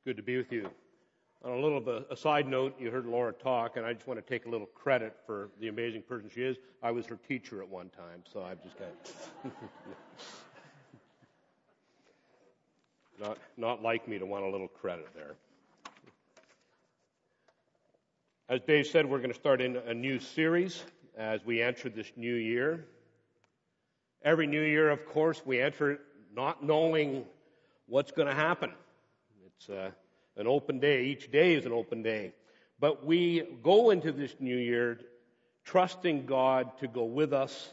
Good to be with you. On a little bit a side note, you heard Laura talk, and I just want to take a little credit for the amazing person she is. I was her teacher at one time, so I've just got not like me to want a little credit there. As Dave said, we're going to start in a new series as we enter this new year. Every new year, of course, we enter it not knowing what's going to happen. It's an open day. Each day is an open day. But we go into this new year trusting God to go with us.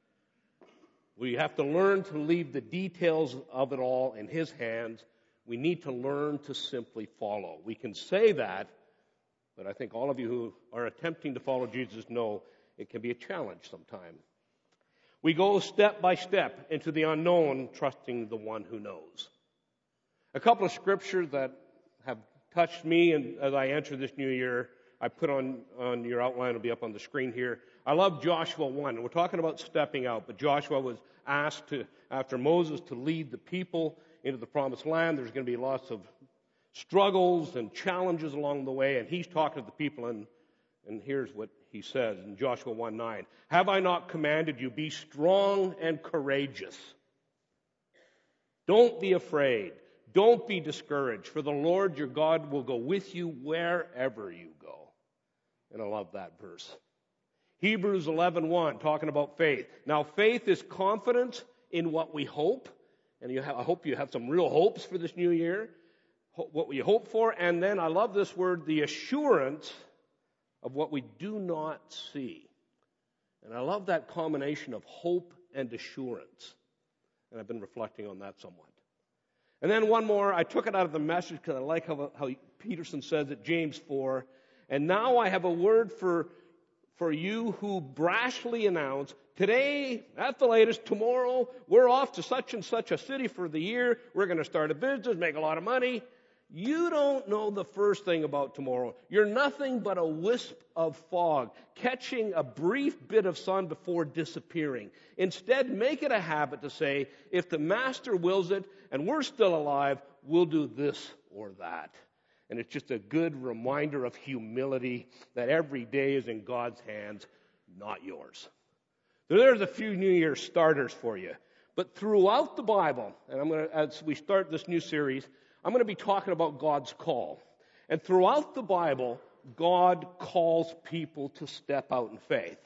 We have to learn to leave the details of it all in His hands. We need to learn to simply follow. We can say that, but I think all of you who are attempting to follow Jesus know it can be a challenge sometimes. We go step by step into the unknown, trusting the one who knows. A couple of scriptures that have touched me and as I enter this new year, I put on your outline, it'll be up on the screen here. I love Joshua 1. We're talking about stepping out, but Joshua was asked after Moses to lead the people into the promised land. There's going to be lots of struggles and challenges along the way, and he's talking to the people, and here's what he says in Joshua 1:9. Have I not commanded you, be strong and courageous? Don't be afraid. Don't be discouraged, for the Lord your God will go with you wherever you go. And I love that verse. Hebrews 11:1, talking about faith. Now, faith is confidence in what we hope. And I hope you have some real hopes for this new year. What we hope for. And then I love this word, the assurance of what we do not see. And I love that combination of hope and assurance. And I've been reflecting on that somewhat. And then one more, I took it out of the Message because I like how Peterson says it, James 4. And now I have a word for you who brashly announce, today, at the latest, tomorrow, we're off to such and such a city for the year. We're going to start a business, make a lot of money. You don't know the first thing about tomorrow. You're nothing but a wisp of fog, catching a brief bit of sun before disappearing. Instead, make it a habit to say, if the Master wills it and we're still alive, we'll do this or that. And it's just a good reminder of humility that every day is in God's hands, not yours. So there's a few New Year starters for you. But throughout the Bible, and as we start this new series, I'm going to be talking about God's call. And throughout the Bible, God calls people to step out in faith.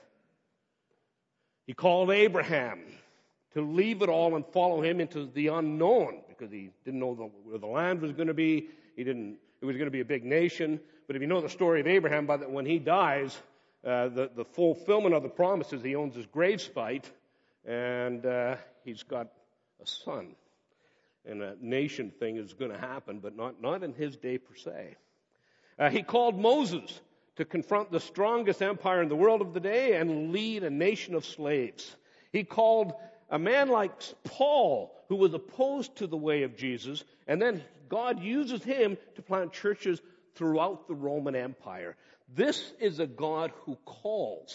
He called Abraham to leave it all and follow him into the unknown because he didn't know where the land was going to be. It was going to be a big nation. But if you know the story of Abraham, when he dies, the fulfillment of the promises, he owns his grave site, and he's got a son. And a nation thing is going to happen, but not in his day per se. He called Moses to confront the strongest empire in the world of the day and lead a nation of slaves. He called a man like Paul, who was opposed to the way of Jesus, and then God uses him to plant churches throughout the Roman Empire. This is a God who calls.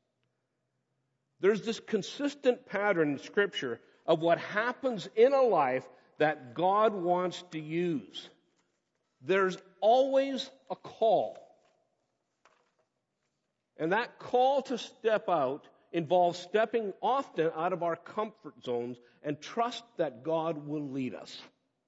There's this consistent pattern in Scripture of what happens in a life that God wants to use. There's always a call. And that call to step out involves stepping often out of our comfort zones and trust that God will lead us.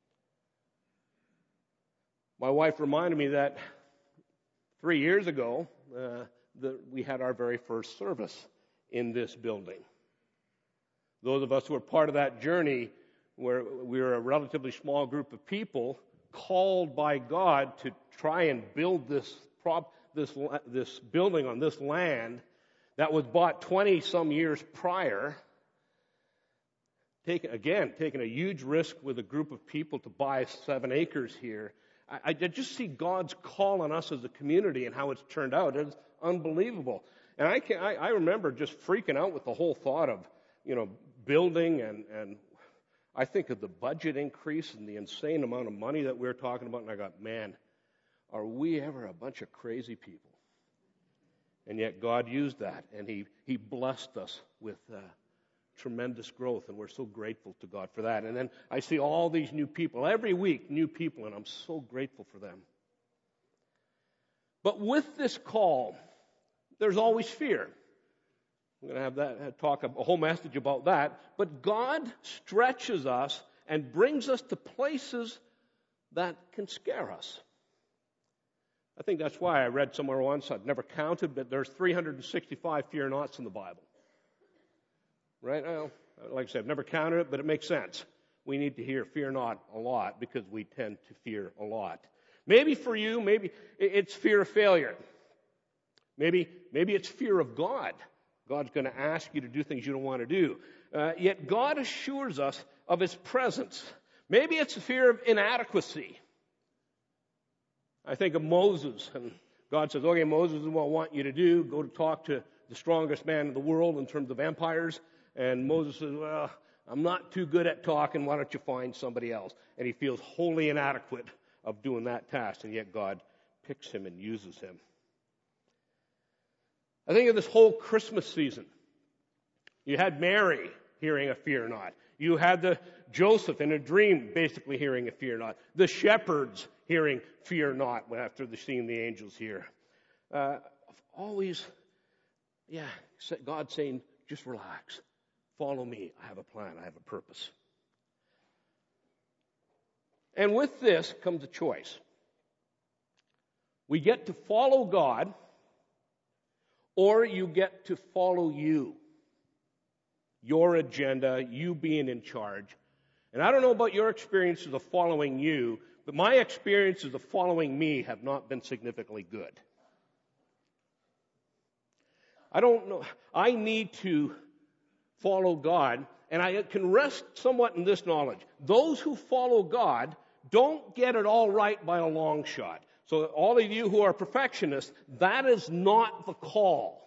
My wife reminded me that 3 years ago, we had our very first service in this building. Those of us who were part of that journey, where we were a relatively small group of people called by God to try and build this building on this land that was bought 20-some years prior. Taking a huge risk with a group of people to buy 7 acres here. I just see God's call on us as a community and how it's turned out. It's unbelievable. And I remember just freaking out with the whole thought of, building and I think of the budget increase and the insane amount of money that we're talking about, and I got, man, are we ever a bunch of crazy people? And yet God used that, and He blessed us with tremendous growth, and we're so grateful to God for that. And then I see all these new people, every week, new people, and I'm so grateful for them. But with this call, there's always fear. I'm going to have talk a whole message about that. But God stretches us and brings us to places that can scare us. I think that's why I read somewhere once, I've never counted, but there's 365 fear nots in the Bible. Right? Well, like I said, I've never counted it, but it makes sense. We need to hear fear not a lot because we tend to fear a lot. Maybe for you, maybe it's fear of failure. Maybe it's fear of God. God's going to ask you to do things you don't want to do. Yet God assures us of His presence. Maybe it's a fear of inadequacy. I think of Moses, and God says, okay, Moses, this is what I want you to do. Go to talk to the strongest man in the world in terms of empires. And Moses says, well, I'm not too good at talking. Why don't you find somebody else? And he feels wholly inadequate of doing that task, and yet God picks him and uses him. I think of this whole Christmas season. You had Mary hearing a fear not. You had the Joseph in a dream basically hearing a fear not. The shepherds hearing fear not after seeing the angels here. Always, God saying, just relax. Follow me. I have a plan. I have a purpose. And with this comes a choice. We get to follow God, or you get to follow you. Your agenda, you being in charge. And I don't know about your experiences of following you, but my experiences of following me have not been significantly good. I don't know. I need to follow God, and I can rest somewhat in this knowledge. Those who follow God don't get it all right by a long shot. So all of you who are perfectionists, that is not the call.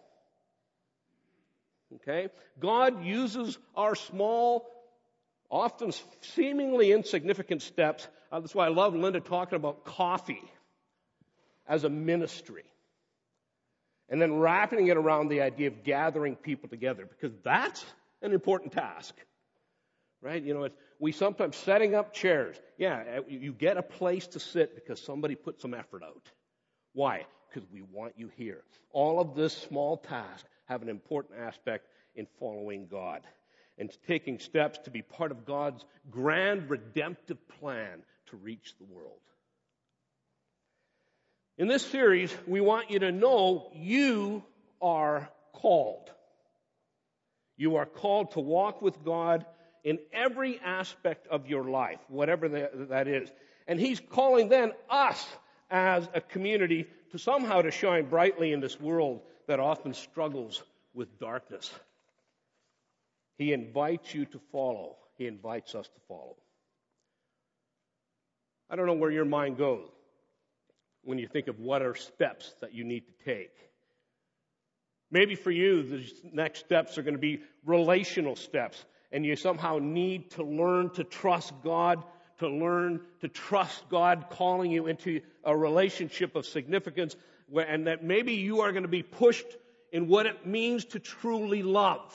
Okay? God uses our small, often seemingly insignificant steps. That's why I love Linda talking about coffee as a ministry. And then wrapping it around the idea of gathering people together, because that's an important task. Right? You know, we sometimes setting up chairs. Yeah, you get a place to sit because somebody put some effort out. Why? Because we want you here. All of this small task have an important aspect in following God and taking steps to be part of God's grand redemptive plan to reach the world. In this series, we want you to know you are called. You are called to walk with God in every aspect of your life, whatever that is. And He's calling then us as a community to somehow to shine brightly in this world that often struggles with darkness. He invites you to follow. He invites us to follow. I don't know where your mind goes when you think of what are steps that you need to take. Maybe for you, the next steps are going to be relational steps, and you somehow need to learn to trust God, to learn to trust God calling you into a relationship of significance, and that maybe you are going to be pushed in what it means to truly love,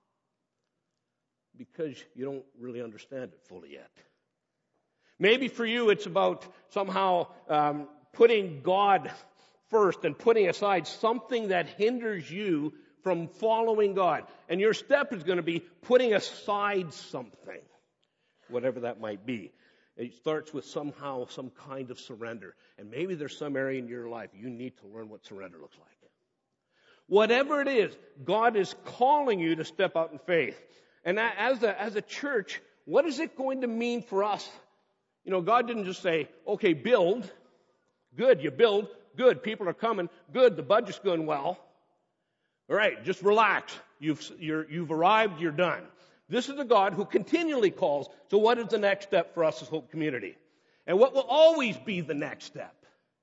because you don't really understand it fully yet. Maybe for you it's about somehow putting God first and putting aside something that hinders you from following God. And your step is going to be putting aside something, whatever that might be. It starts with some kind of surrender. And maybe there's some area in your life you need to learn what surrender looks like. Whatever it is, God is calling you to step out in faith. And as a church, what is it going to mean for us? You know, God didn't just say, okay, build. Good, you build. Good, people are coming. Good, the budget's going well. All right, just relax. You've arrived, you're done. This is a God who continually calls. So what is the next step for us as Hope Community? And what will always be the next step?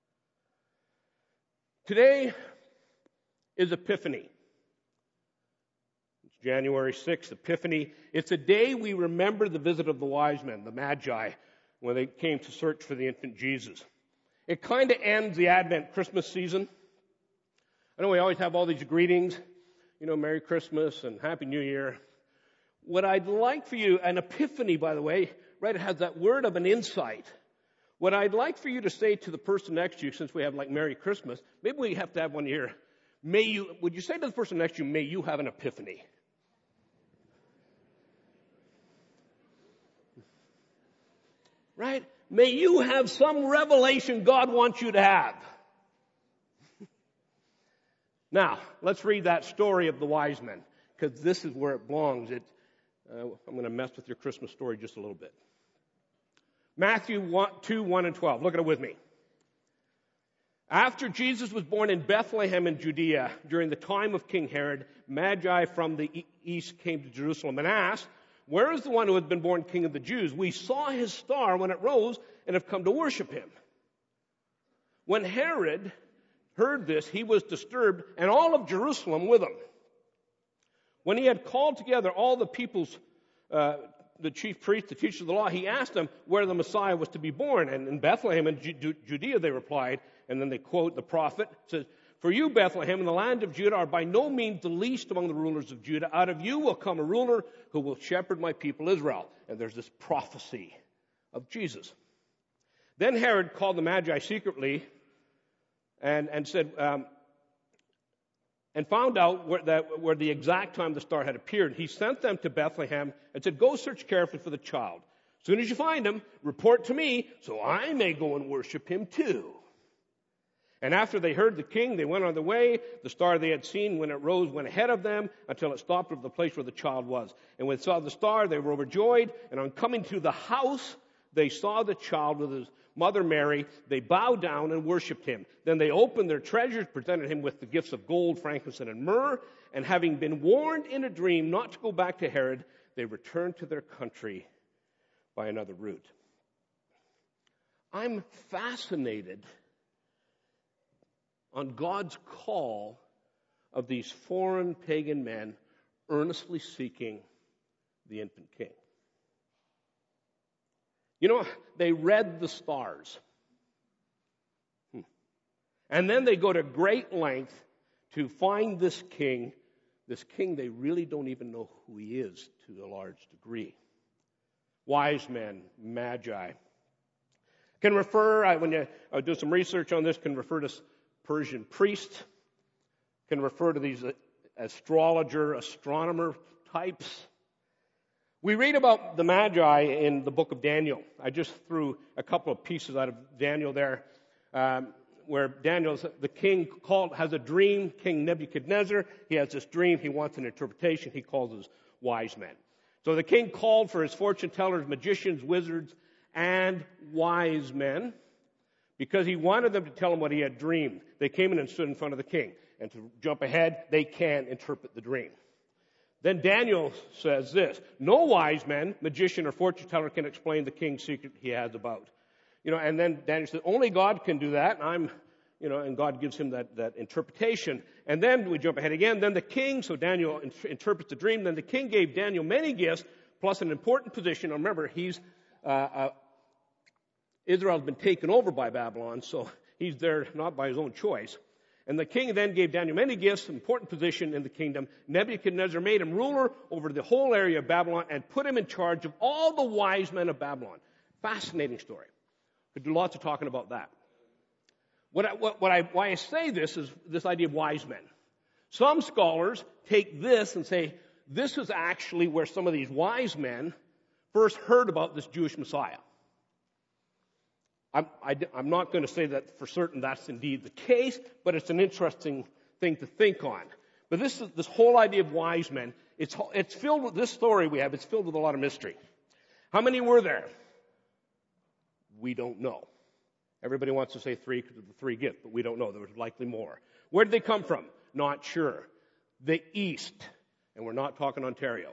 Today is Epiphany. It's January 6th, Epiphany. It's a day we remember the visit of the wise men, the Magi, when they came to search for the infant Jesus. It kind of ends the Advent Christmas season. I know we always have all these greetings, you know, Merry Christmas and Happy New Year. what I'd like for you, an epiphany, by the way, right, it has that word of an insight. What I'd like for you to say to the person next to you, since we have like Merry Christmas, maybe we have to have one here. Would you say to the person next to you, may you have an epiphany? Right? May you have some revelation God wants you to have. Now, let's read that story of the wise men, because this is where it belongs. I'm going to mess with your Christmas story just a little bit. Matthew 2, 1 and 12. Look at it with me. After Jesus was born in Bethlehem in Judea, during the time of King Herod, Magi from the east came to Jerusalem and asked, "Where is the one who has been born King of the Jews? We saw his star when it rose and have come to worship him." When Herod heard this, he was disturbed, and all of Jerusalem with him. When he had called together all the people's the chief priests, the teachers of the law, he asked them where the Messiah was to be born. And in Bethlehem in Judea, they replied, and then they quote the prophet, says, "For you, Bethlehem, in the land of Judah, are by no means the least among the rulers of Judah. Out of you will come a ruler who will shepherd my people Israel." And there's this prophecy of Jesus. Then Herod called the Magi secretly and said, and found out where the exact time the star had appeared. He sent them to Bethlehem and said, "Go search carefully for the child. As soon as you find him, report to me so I may go and worship him too." And after they heard the king, they went on their way. The star they had seen when it rose went ahead of them until it stopped over the place where the child was. And when they saw the star, they were overjoyed. And on coming to the house, they saw the child with his mother Mary. They bowed down and worshipped him. Then they opened their treasures, presented him with the gifts of gold, frankincense, and myrrh. And having been warned in a dream not to go back to Herod, they returned to their country by another route. I'm fascinated on God's call of these foreign pagan men earnestly seeking the infant king. You know, they read the stars. And then they go to great length to find this king they really don't even know who he is to a large degree. Wise men, magi. Can refer, when you do some research on this, can refer to Persian priests, can refer to these astrologer, astronomer types. We read about the Magi in the book of Daniel. I just threw a couple of pieces out of Daniel there, where Daniel, the king, has a dream. King Nebuchadnezzar, he has this dream. He wants an interpretation. He calls his wise men. So the king called for his fortune tellers, magicians, wizards, and wise men, because he wanted them to tell him what he had dreamed. They came in and stood in front of the king. And to jump ahead, they can't interpret the dream. Then Daniel says this: "No wise man, magician, or fortune teller can explain the king's secret he has about." And then Daniel says, "Only God can do that." And God gives him that interpretation. And then we jump ahead again. Then the king, so Daniel interprets the dream. Then the king gave Daniel many gifts, plus an important position. Now remember, Israel's been taken over by Babylon, so he's there not by his own choice. And the king then gave Daniel many gifts, important position in the kingdom. Nebuchadnezzar made him ruler over the whole area of Babylon and put him in charge of all the wise men of Babylon. Fascinating story. Could do lots of talking about that. Why I say this is this idea of wise men. Some scholars take this and say this is actually where some of these wise men first heard about this Jewish Messiah. I'm not going to say that for certain that's indeed the case, but it's an interesting thing to think on. But this whole idea of wise men, it's filled with this story we have. It's filled with a lot of mystery. How many were there? We don't know. Everybody wants to say 3 because of the 3 gifts, but we don't know. There was likely more. Where did they come from? Not sure. The East, and we're not talking Ontario.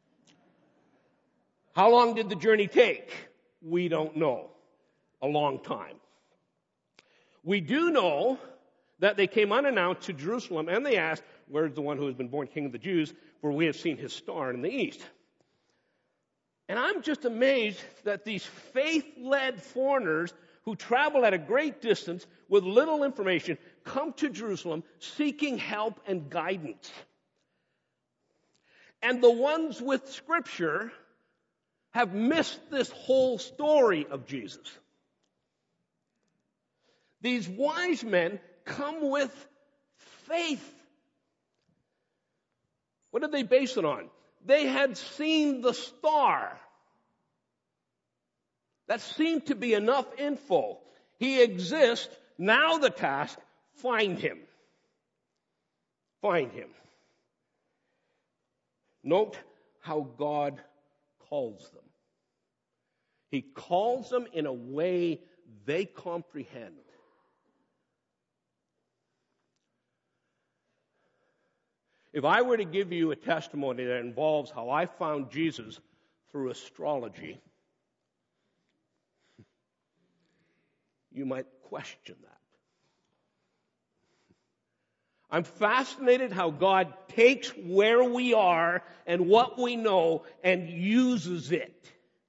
How long did the journey take? We don't know. A long time. We do know that they came unannounced to Jerusalem and they asked, "Where's the one who has been born King of the Jews? For we have seen his star in the east." And I'm just amazed that these faith-led foreigners who travel at a great distance with little information come to Jerusalem seeking help and guidance. And the ones with Scripture have missed this whole story of Jesus. These wise men come with faith. What did they base it on? They had seen the star. That seemed to be enough info. He exists. Now the task, find him. Find him. Note how God calls them. He calls them in a way they comprehend. If I were to give you a testimony that involves how I found Jesus through astrology, you might question that. I'm fascinated how God takes where we are and what we know and uses it.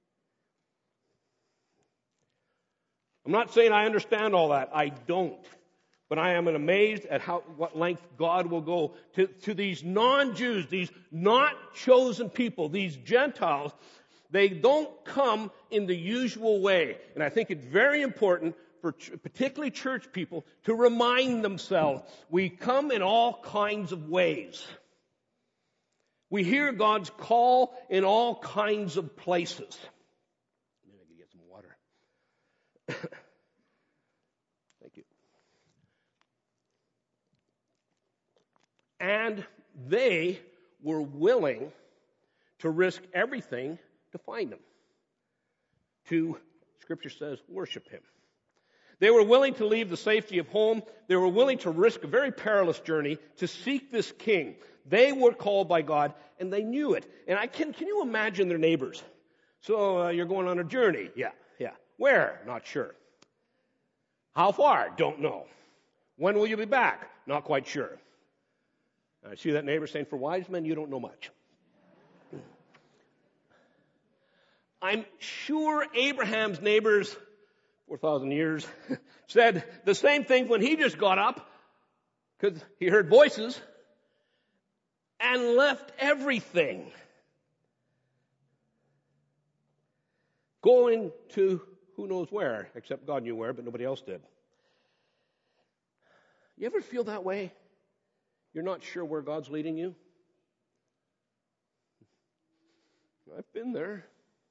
I'm not saying I understand all that. I don't. But I am amazed at what length God will go to these non-Jews, these not chosen people, these Gentiles. They don't come in the usual way. And I think it's very important for particularly church people to remind themselves we come in all kinds of ways. We hear God's call in all kinds of places. Maybe I could get some water. Thank you. And they were willing to risk everything to find him. To, Scripture says, worship him. They were willing to leave the safety of home. They were willing to risk a very perilous journey to seek this king. They were called by God, and they knew it. And can you imagine their neighbors? So you're going on a journey? Yeah. Where? Not sure. How far? Don't know. When will you be back? Not quite sure. I see that neighbor saying, for wise men, you don't know much. I'm sure Abraham's neighbors, 4,000 years, said the same thing when he just got up, because he heard voices, and left everything. Going to who knows where, except God knew where, but nobody else did. You ever feel that way? You're not sure where God's leading you? I've been there.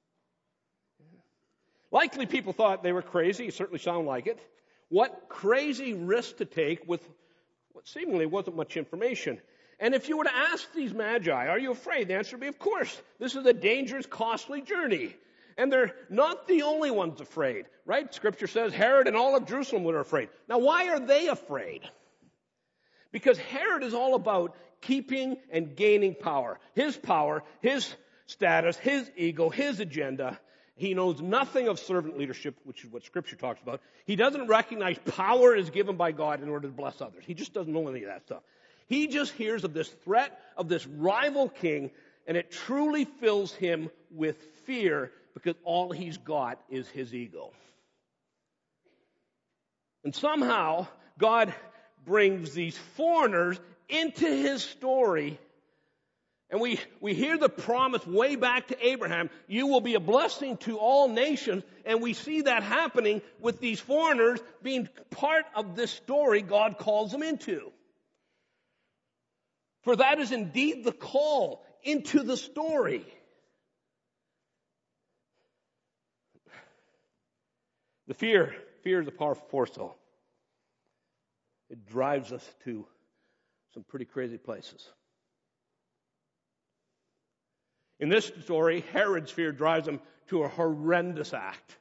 Likely people thought they were crazy. You certainly sound like it. What crazy risk to take with what seemingly wasn't much information. And if you were to ask these magi, are you afraid? The answer would be, of course. This is a dangerous, costly journey. And they're not the only ones afraid, right? Scripture says Herod and all of Jerusalem were afraid. Now, why are they afraid? Because Herod is all about keeping and gaining power, his status, his ego, his agenda. He knows nothing of servant leadership, which is what Scripture talks about. He doesn't recognize power is given by God in order to bless others. He just doesn't know any of that stuff. He just hears of this threat of this rival king, and it truly fills him with fear because all he's got is his ego. And somehow, God brings these foreigners into his story. And we hear the promise way back to Abraham, you will be a blessing to all nations. And we see that happening with these foreigners being part of this story God calls them into. For that is indeed the call into the story. The fear is a powerful force, though. It drives us to some pretty crazy places. In this story, Herod's fear drives him to a horrendous act.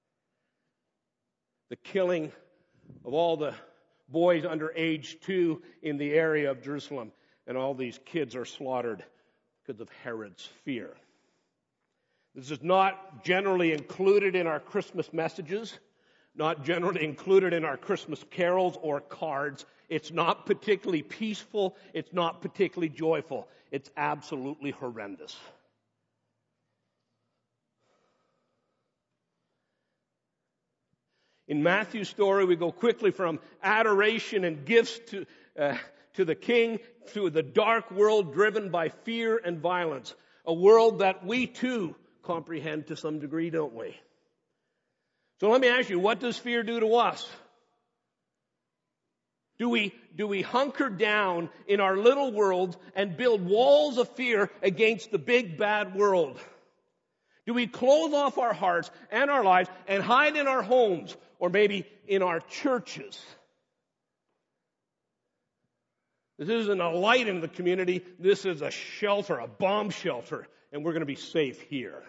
The killing of all the boys under age 2 in the area of Jerusalem. And all these kids are slaughtered because of Herod's fear. This is not generally included in our Christmas messages, not generally included in our Christmas carols or cards. It's not particularly peaceful. It's not particularly joyful. It's absolutely horrendous. In Matthew's story, we go quickly from adoration and gifts to the king, to the dark world driven by fear and violence. A world that we too comprehend to some degree, don't we? So let me ask you, what does fear do to us? Do we hunker down in our little world and build walls of fear against the big bad world? Do we close off our hearts and our lives and hide in our homes or maybe in our churches? This isn't a light in the community. This is a shelter, a bomb shelter, and we're going to be safe here.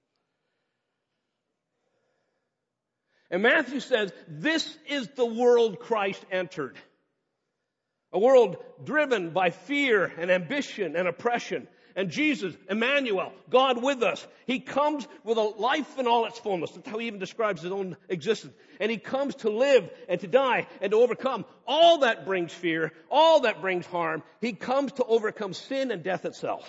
And Matthew says, this is the world Christ entered. A world driven by fear and ambition and oppression. And Jesus, Emmanuel, God with us, He comes with a life in all its fullness. That's how He even describes His own existence. And He comes to live and to die and to overcome all that brings fear, all that brings harm. He comes to overcome sin and death itself.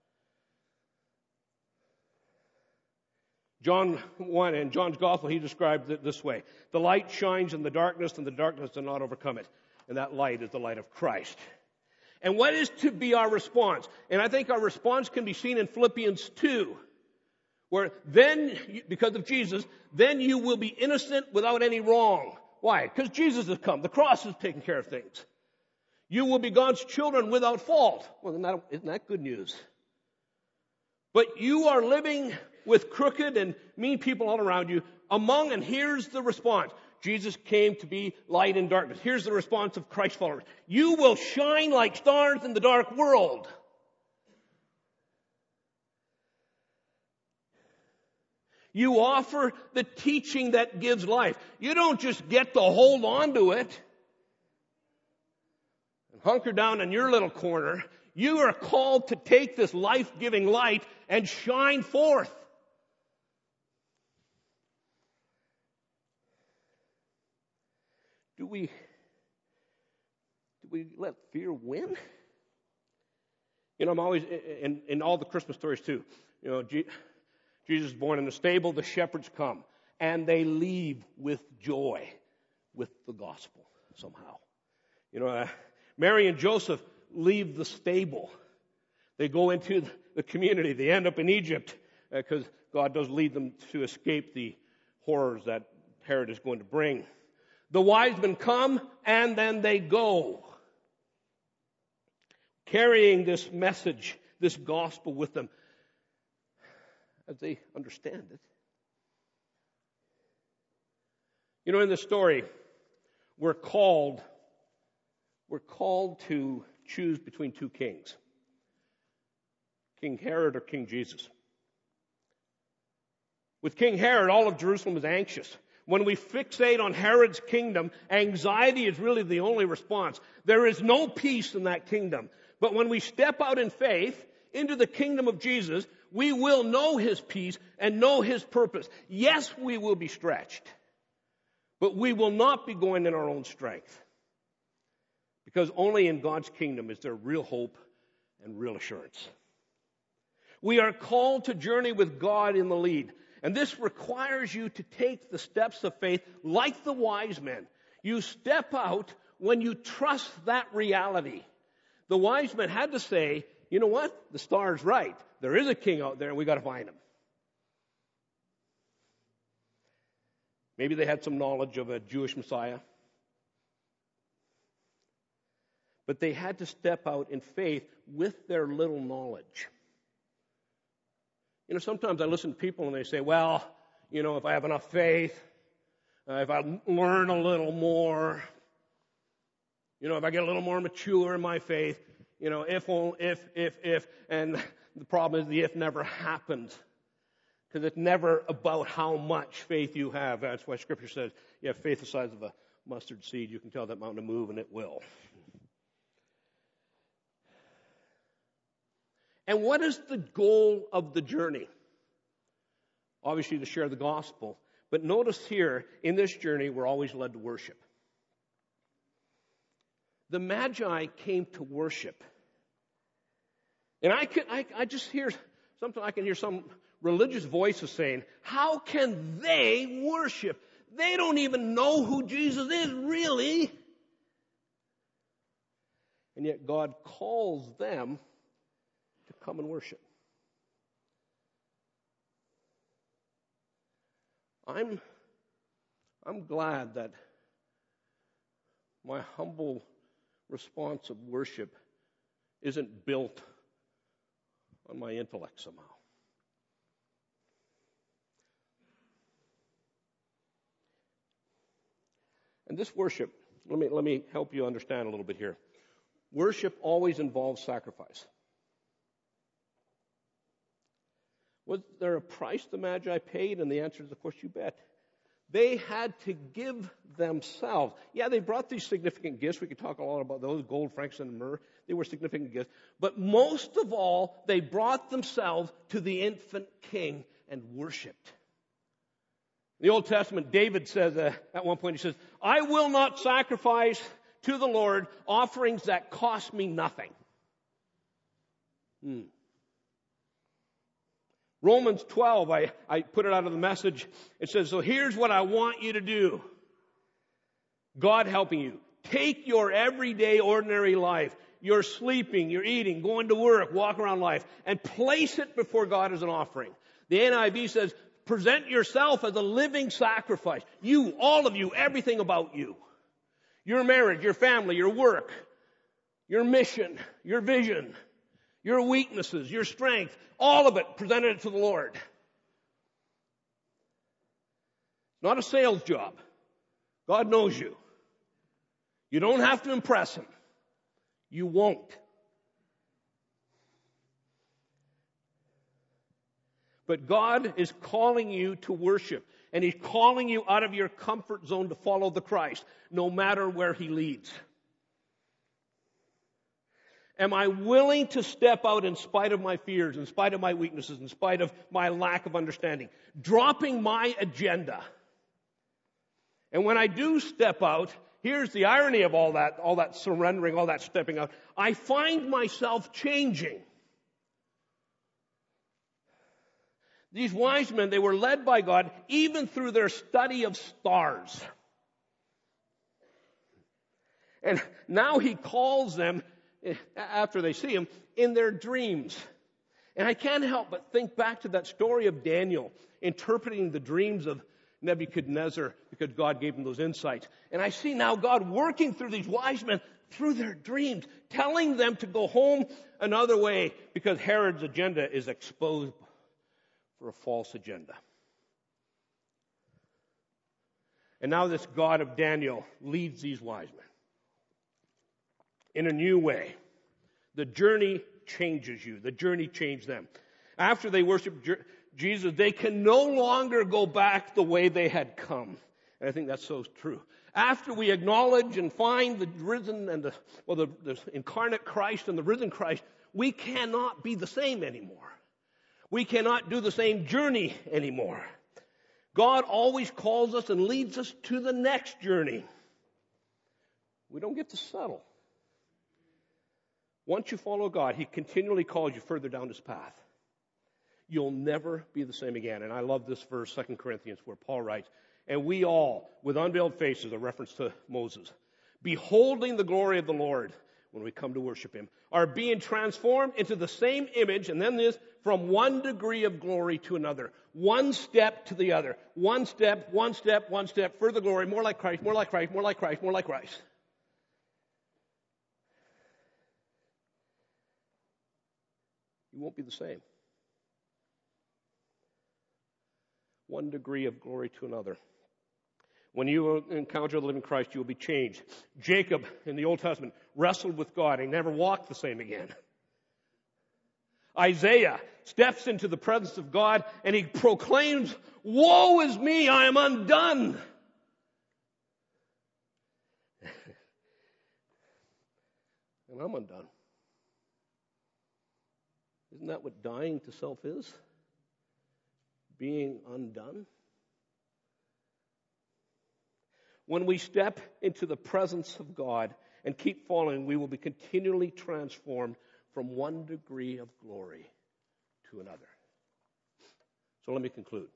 John 1, in John's Gospel, he describes it this way. The light shines in the darkness, and the darkness does not overcome it. And that light is the light of Christ. And what is to be our response? And I think our response can be seen in Philippians 2, where then, because of Jesus, then you will be innocent without any wrong. Why? Because Jesus has come. The cross has taken care of things. You will be God's children without fault. Well, isn't that good news? But you are living with crooked and mean people all around you among, and here's the response. Jesus came to be light in darkness. Here's the response of Christ followers. You will shine like stars in the dark world. You offer the teaching that gives life. You don't just get to hold on to it and hunker down in your little corner. You are called to take this life-giving light and shine forth. Do we let fear win? You know, I'm always, in all the Christmas stories too, you know, Jesus is born in the stable, the shepherds come, and they leave with joy, with the gospel somehow. You know, Mary and Joseph leave the stable. They go into the community. They end up in Egypt because God does lead them to escape the horrors that Herod is going to bring. The wise men come and then they go, carrying this message, this gospel with them as they understand it. You know, in this story, we're called to choose between two kings. King Herod or King Jesus. With King Herod, all of Jerusalem was anxious. When we fixate on Herod's kingdom, anxiety is really the only response. There is no peace in that kingdom. But when we step out in faith into the kingdom of Jesus, we will know His peace and know His purpose. Yes, we will be stretched, but we will not be going in our own strength. Because only in God's kingdom is there real hope and real assurance. We are called to journey with God in the lead. And this requires you to take the steps of faith like the wise men. You step out when you trust that reality. The wise men had to say, you know what? The star's right. There is a king out there and we got to find him. Maybe they had some knowledge of a Jewish Messiah. But they had to step out in faith with their little knowledge. You know, sometimes I listen to people and they say, well, you know, if I have enough faith, if I learn a little more, you know, if I get a little more mature in my faith, you know, if, and the problem is the if never happens. Because it's never about how much faith you have. That's why Scripture says you have faith the size of a mustard seed. You can tell that mountain to move and it will. And what is the goal of the journey? Obviously to share the gospel. But notice here, in this journey, we're always led to worship. The Magi came to worship. And I just hear, sometimes I can hear some religious voices saying, how can they worship? They don't even know who Jesus is, really. And yet God calls them to come and worship. I'm glad that my humble response of worship isn't built on my intellect somehow. And this worship, let me help you understand a little bit here. Worship always involves sacrifice. Was there a price the Magi paid? And the answer is, of course, you bet. They had to give themselves. Yeah, they brought these significant gifts. We could talk a lot about those, gold, frankincense, and myrrh. They were significant gifts. But most of all, they brought themselves to the infant king and worshipped. In the Old Testament, David says at one point, he says, I will not sacrifice to the Lord offerings that cost me nothing. Romans 12, I put it out of the Message. It says, so here's what I want you to do. God helping you. Take your everyday, ordinary life, your sleeping, your eating, going to work, walk around life, and place it before God as an offering. The NIV says, present yourself as a living sacrifice. You, all of you, everything about you. Your marriage, your family, your work, your mission, your vision, your weaknesses, your strength, all of it, presented it to the Lord. Not a sales job. God knows you. You don't have to impress Him. You won't. But God is calling you to worship. And He's calling you out of your comfort zone to follow the Christ, no matter where He leads. Am I willing to step out in spite of my fears, in spite of my weaknesses, in spite of my lack of understanding? Dropping my agenda. And when I do step out, here's the irony of all that surrendering, all that stepping out. I find myself changing. These wise men, they were led by God even through their study of stars. And now He calls them, after they see Him, in their dreams. And I can't help but think back to that story of Daniel interpreting the dreams of Nebuchadnezzar because God gave him those insights. And I see now God working through these wise men through their dreams, telling them to go home another way because Herod's agenda is exposed for a false agenda. And now this God of Daniel leads these wise men in a new way. The journey changes you. The journey changed them. After they worship Jesus, they can no longer go back the way they had come. And I think that's so true. After we acknowledge and find the risen and the incarnate Christ and the risen Christ, we cannot be the same anymore. We cannot do the same journey anymore. God always calls us and leads us to the next journey. We don't get to settle. Once you follow God, He continually calls you further down His path. You'll never be the same again. And I love this verse, 2 Corinthians, where Paul writes, and we all, with unveiled faces, a reference to Moses, beholding the glory of the Lord, when we come to worship Him, are being transformed into the same image, and then this, from one degree of glory to another. One step to the other. One step, further glory, more like Christ, more like Christ, more like Christ, more like Christ. You won't be the same. One degree of glory to another. When you encounter the living Christ, you will be changed. Jacob, in the Old Testament, wrestled with God and never walked the same again. Isaiah steps into the presence of God and he proclaims, woe is me, I am undone. And I'm undone. Isn't that what dying to self is? Being undone? When we step into the presence of God and keep following, we will be continually transformed from one degree of glory to another. So let me conclude.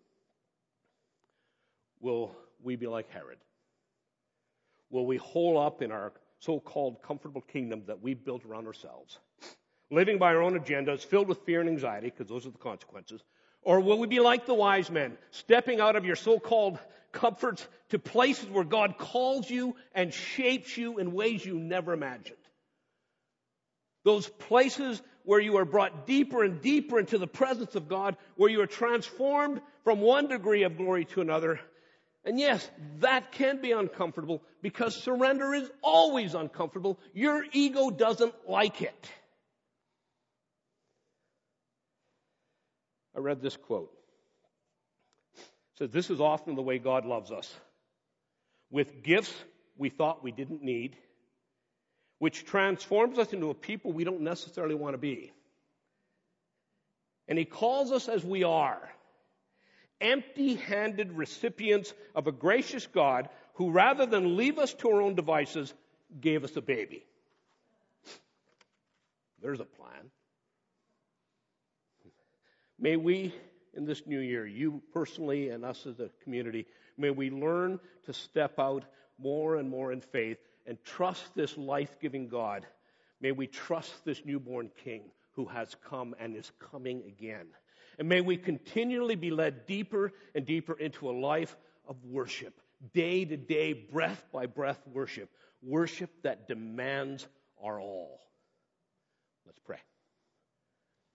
Will we be like Herod? Will we hole up in our so-called comfortable kingdom that we've built around ourselves, living by our own agendas, filled with fear and anxiety, because those are the consequences? Or will we be like the wise men, stepping out of your so-called comforts to places where God calls you and shapes you in ways you never imagined? Those places where you are brought deeper and deeper into the presence of God, where you are transformed from one degree of glory to another. And yes, that can be uncomfortable because surrender is always uncomfortable. Your ego doesn't like it. I read this quote. It says, "This is often the way God loves us. With gifts we thought we didn't need, which transforms us into a people we don't necessarily want to be. And He calls us as we are, empty-handed recipients of a gracious God who, rather than leave us to our own devices, gave us a baby." There's a plan. May we, in this new year, you personally and us as a community, may we learn to step out more and more in faith and trust this life-giving God. May we trust this newborn King who has come and is coming again. And may we continually be led deeper and deeper into a life of worship, day to day, breath by breath worship, worship that demands our all. Let's pray.